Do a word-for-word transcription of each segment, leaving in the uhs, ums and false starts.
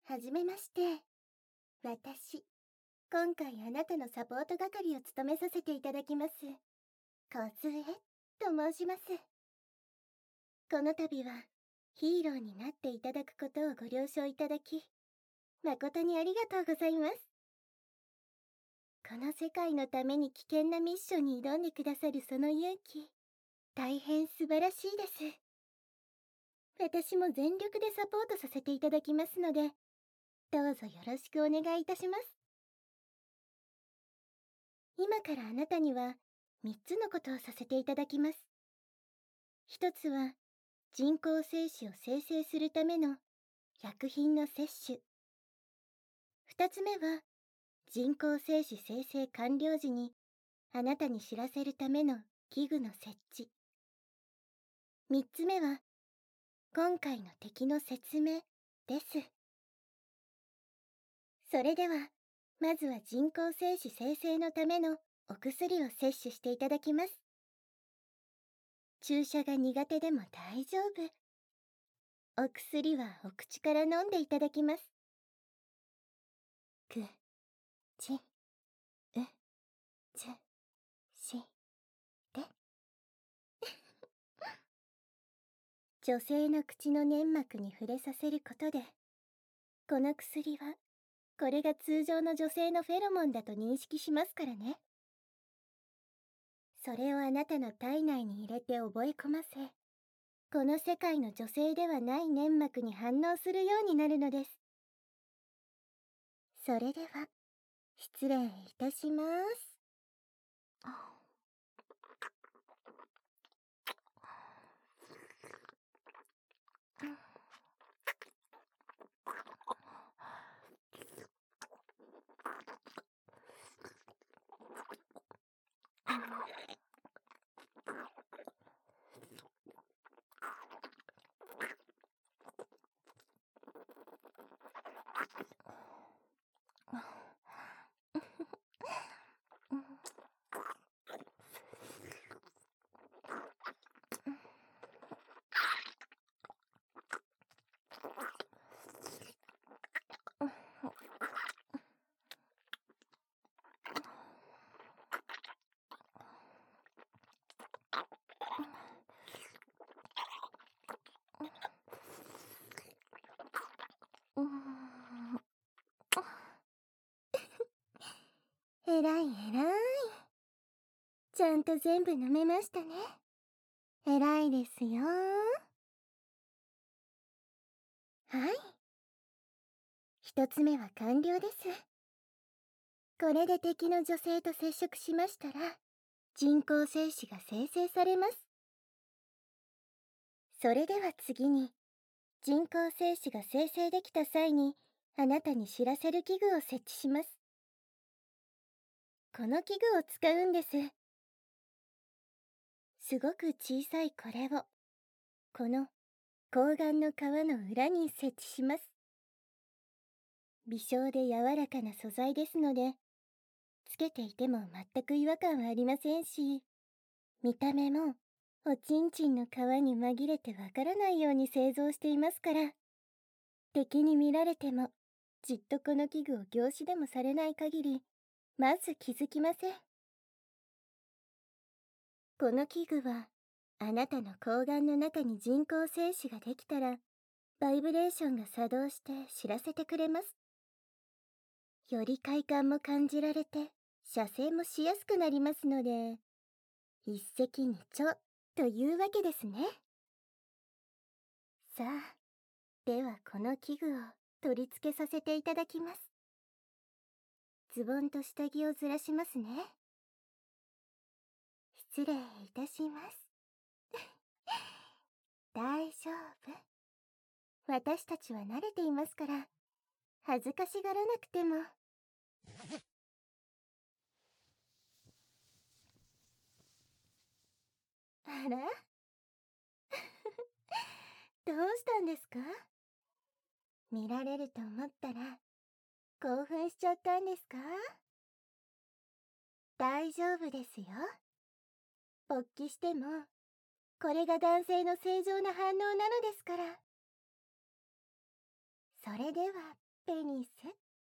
はじめまして。私、今回あなたのサポート係を務めさせていただきます。小杖と申します。この度は、ヒーローになっていただくことをご了承いただき、誠にありがとうございます。この世界のために危険なミッションに挑んでくださるその勇気、大変素晴らしいです。私も全力でサポートさせていただきますので、どうぞよろしくお願いいたします。今からあなたにはみっつのことをさせていただきます。ひとつは人工精子を生成するための薬品の摂取。ふたつめは人工精子生成完了時にあなたに知らせるための器具の設置。みっつめは今回の敵の説明です。それではまずは人工精子生成のためのお薬を摂取していただきます。注射が苦手でも大丈夫。お薬はお口から飲んでいただきます。く、ち、う、つ、し、で。女性の口の粘膜に触れさせることで、この薬は、これが通常の女性のフェロモンだと認識しますからね。それをあなたの体内に入れて覚え込ませ、この世界の女性ではない粘膜に反応するようになるのです。それでは、失礼いたします。えらいえらい。ちゃんと全部飲めましたね。えらいですよ。はい。一つ目は完了です。これで敵の女性と接触しましたら、人工精子が生成されます。それでは次に、人工精子が生成できた際に、あなたに知らせる器具を設置します。この器具を使うんです。すごく小さいこれを、この睾丸の皮の裏に設置します。微小で柔らかな素材ですので、つけていても全く違和感はありませんし、見た目もおちんちんの皮に紛れてわからないように製造していますから、敵に見られてもじっとこの器具を凝視でもされない限り、まず気づきません。この器具は、あなたの睾丸の中に人工精子ができたら、バイブレーションが作動して知らせてくれます。より快感も感じられて、射精もしやすくなりますので、一石二鳥というわけですね。さあ、ではこの器具を取り付けさせていただきます。ズボンと下着をずらしますね。失礼いたします。大丈夫。私たちは慣れていますから、恥ずかしがらなくても。あらどうしたんですか？見られると思ったら、興奮しちゃったんですか？大丈夫ですよ。勃起しても、これが男性の正常な反応なのですから。それでは、 ペニス。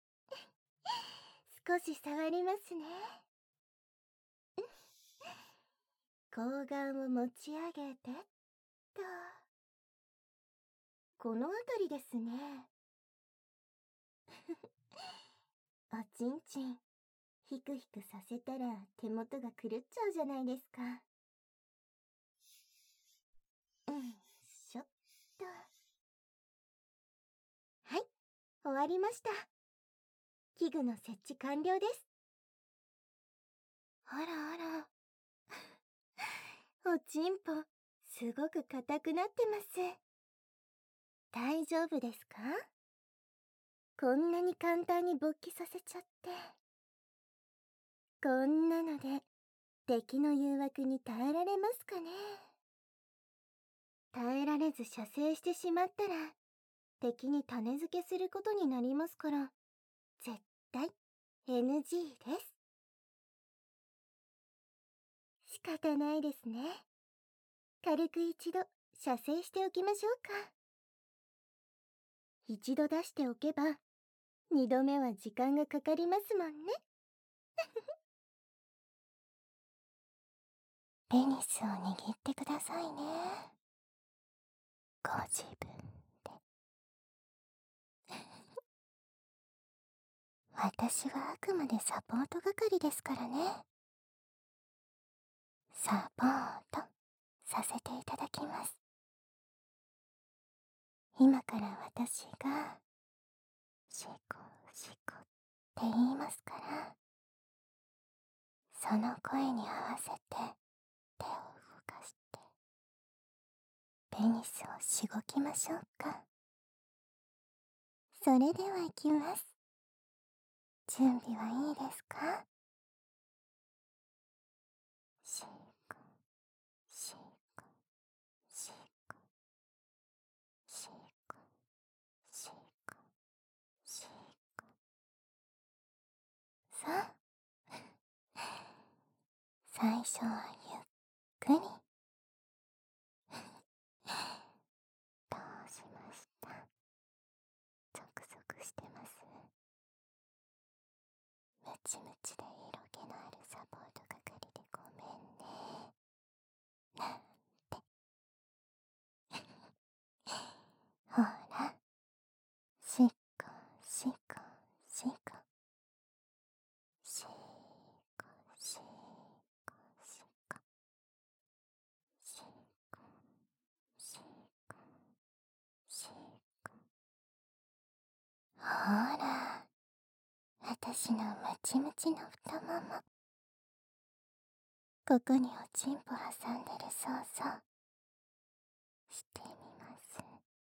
少し触りますね。睾丸を持ち上げてっと。この辺りですね。おちんちん、ひくひくさせたら手元が狂っちゃうじゃないですか。うんしょっと。はい、終わりました。器具の設置完了です。あらあら。おちんぽ、すごく硬くなってます。大丈夫ですか？こんなに簡単に勃起させちゃって。こんなので、敵の誘惑に耐えられますかね？耐えられず射精してしまったら、敵に種付けすることになりますから、絶対 エヌジー です。仕方ないですね。軽く一度射精しておきましょうか。一度出しておけば、二度目は時間がかかりますもんね。ペニスを握ってくださいね。ご自分で。私はあくまでサポート係ですからね。サポートさせていただきます。今から私がシコシコって言いますから、その声に合わせて手を動かしてペニスをしごきましょうか。それでは行きます。準備はいいですか？シコシコシコシコシコシコ。さあ、最初はゆっくり。どうしました？ゾクゾクしてます？ムチムチで色気のあるサポート係でごめんね。なんて。ほら、しっこしっこしっこ。しっこしっこしっこ。しっこしっこしっこ。ほら、私のムチムチの太もも。ここにおちんぽ挟んでる操作してみます。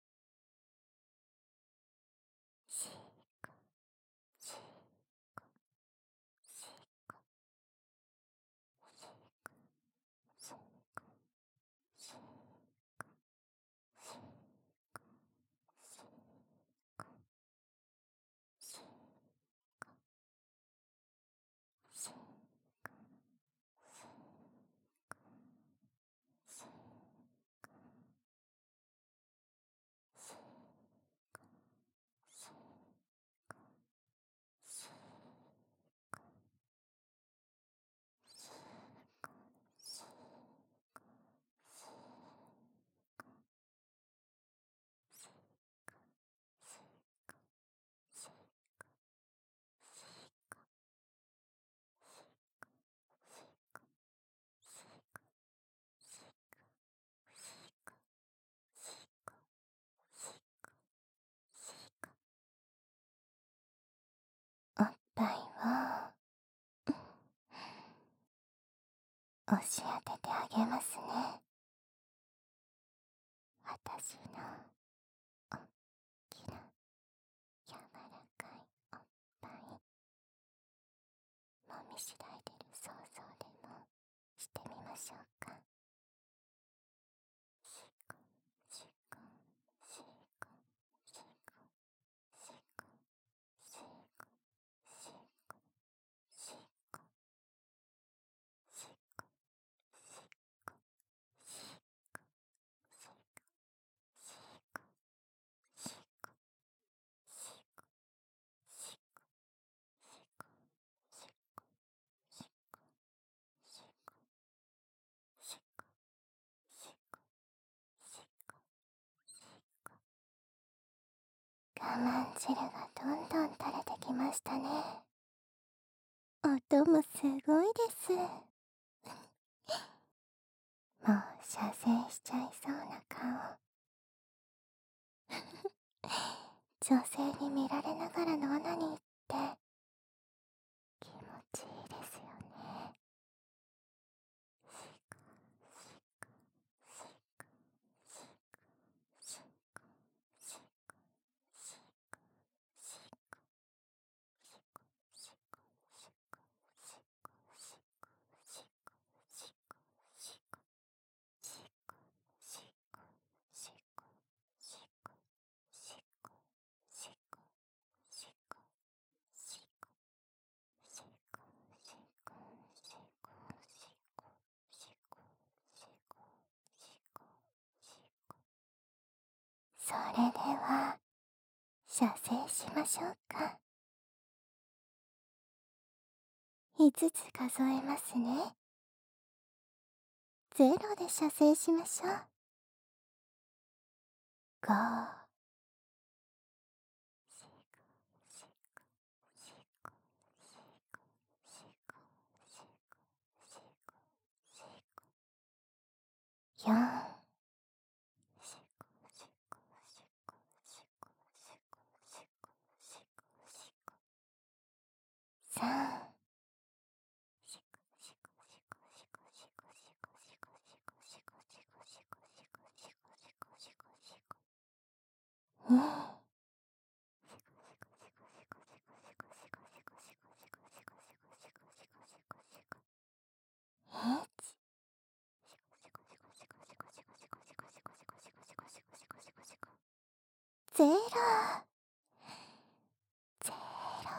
しっこしっこしっこしっこしっこしっこしっこしっこしっこしっこおっぱいを押し当ててあげますね。私のおっきな柔らかいおっぱい、もみしだいでる想像でもしてみましょうか。しこしこしこしこしこしこしこしこしこしこしこしこしこしこしこ汁がどんどん垂れてきましたね。音もすごいです。もう射精しちゃいそうな顔。女性に見られながらのオナニーって気持ちいいですよね。それでは射精しましょうか。いつつ数えますね。ゼロで射精しましょう。ご、よん、さん、に、いち。ゼロ、ゼロ。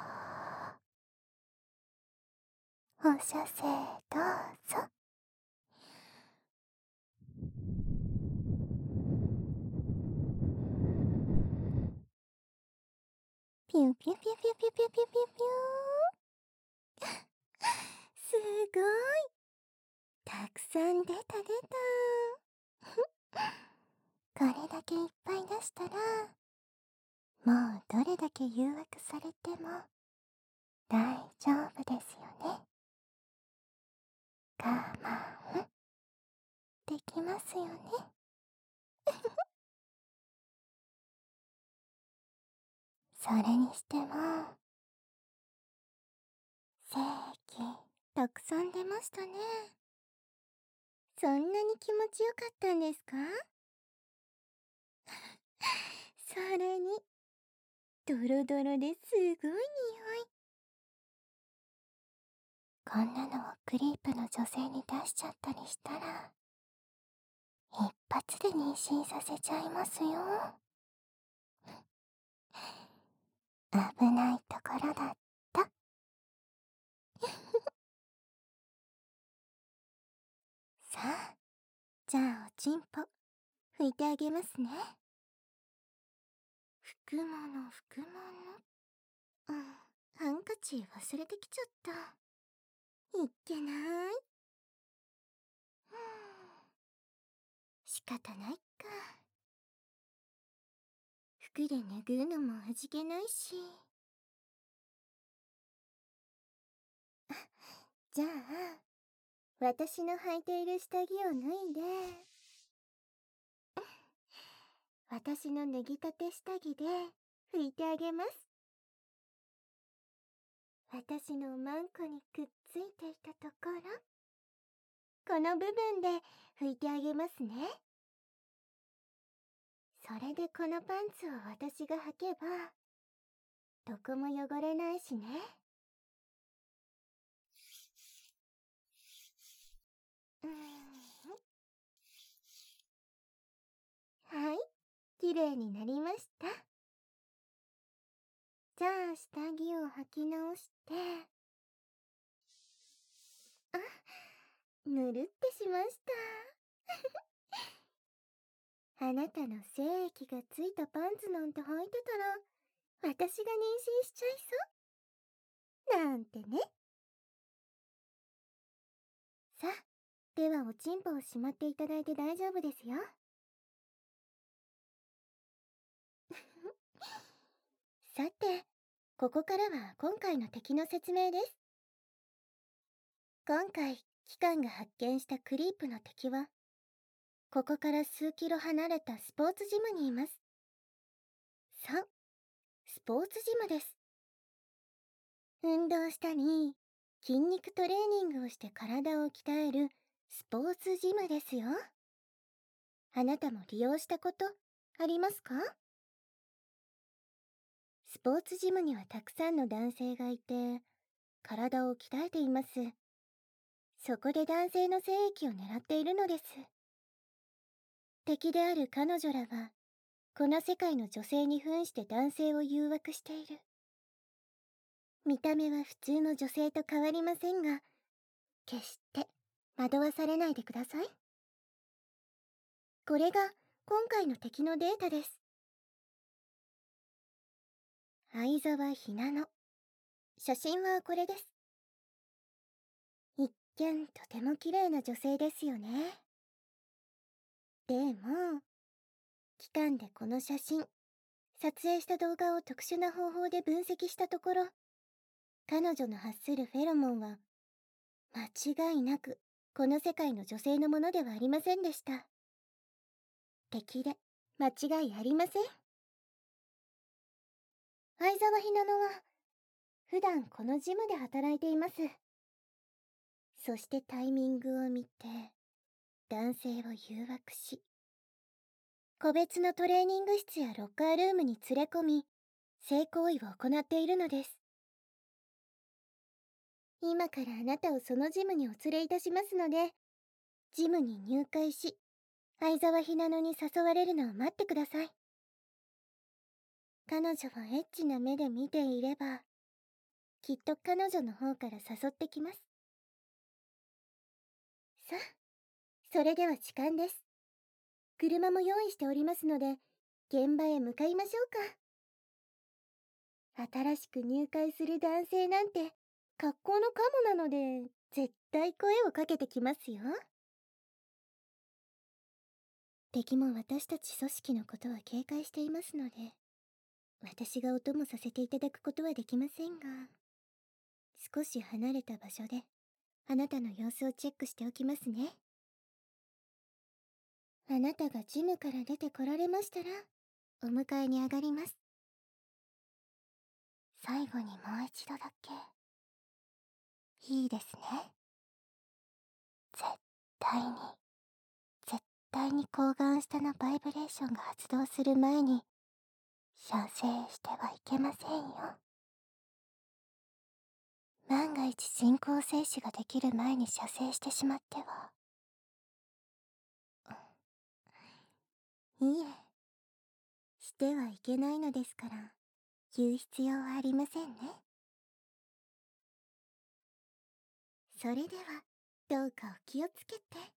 お射精どうぞ。ピュンピュンピュンピュンピュンピュンピュンピュンピュン。すごい。たくさん出た出た。これだけいっぱい出したら、もうどれだけ誘惑されても大丈夫ですよね。我慢できますよね。それにしても、精液たくさん出ましたね。そんなに気持ちよかったんですか？それに、ドロドロですごい匂い。こんなのをクリープの女性に出しちゃったりしたら、一発で妊娠させちゃいますよ。危ないところだった。さあ、じゃあおちんぽ拭いてあげますね。拭くもの拭くもの。うん、ハンカチ忘れてきちゃった。いっけない。うん、仕方ないか。服で拭うのも味気ないし。じゃあ、私の履いている下着を脱いで、私の脱ぎたて下着で拭いてあげます。私のマンコにくっついていたところ、この部分で拭いてあげますね。それでこのパンツを私が履けば、どこも汚れないしね。うーん。はい、きれいになりました。じゃあ下着を履き直して、あ、ぬるってしました。あなたの精液がついたパンツなんて履いてたら、私が妊娠しちゃいそう。なんてね。さあ、ではおちんぽをしまっていただいて大丈夫ですよ。 さて、ここからは今回の敵の説明です。今回、機関が発見したクリープの敵は、ここから数キロ離れたスポーツジムにいます。そう、スポーツジムです。運動したり、筋肉トレーニングをして体を鍛えるスポーツジムですよ。あなたも利用したことありますか？スポーツジムにはたくさんの男性がいて、体を鍛えています。そこで男性の精液を狙っているのです。敵である彼女らは、この世界の女性に扮して男性を誘惑している。見た目は普通の女性と変わりませんが、決して惑わされないでください。これが今回の敵のデータです。相沢ひなの。写真はこれです。一見とても綺麗な女性ですよね。でも、機関でこの写真、撮影した動画を特殊な方法で分析したところ、彼女の発するフェロモンは、間違いなくこの世界の女性のものではありませんでした。敵で間違いありません。相沢ひなのは、普段このジムで働いています。そしてタイミングを見て、男性を誘惑し、個別のトレーニング室やロッカールームに連れ込み、性行為を行っているのです。今からあなたをそのジムにお連れいたしますので、ジムに入会し、相沢ひなのに誘われるのを待ってください。彼女をエッチな目で見ていれば、きっと彼女の方から誘ってきます。さあ、それでは時間です。車も用意しておりますので、現場へ向かいましょうか。新しく入会する男性なんて、格好のカモなので、絶対声をかけてきますよ。敵も私たち組織のことは警戒していますので、私がお供させていただくことはできませんが、少し離れた場所で、あなたの様子をチェックしておきますね。あなたがジムから出てこられましたら、お迎えに上がります。最後にもう一度だけ。いいですね。絶対に、絶対に抗がん下のバイブレーションが発動する前に、射精してはいけませんよ。万が一人工精子ができる前に射精してしまっては。いいえ、してはいけないのですから、言う必要はありませんね。それでは、どうかお気をつけて。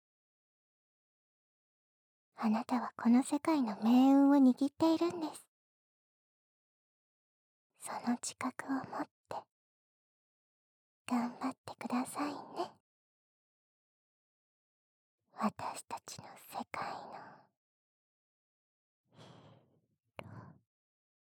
あなたはこの世界の命運を握っているんです。その自覚を持って、頑張ってくださいね。私たちの世界の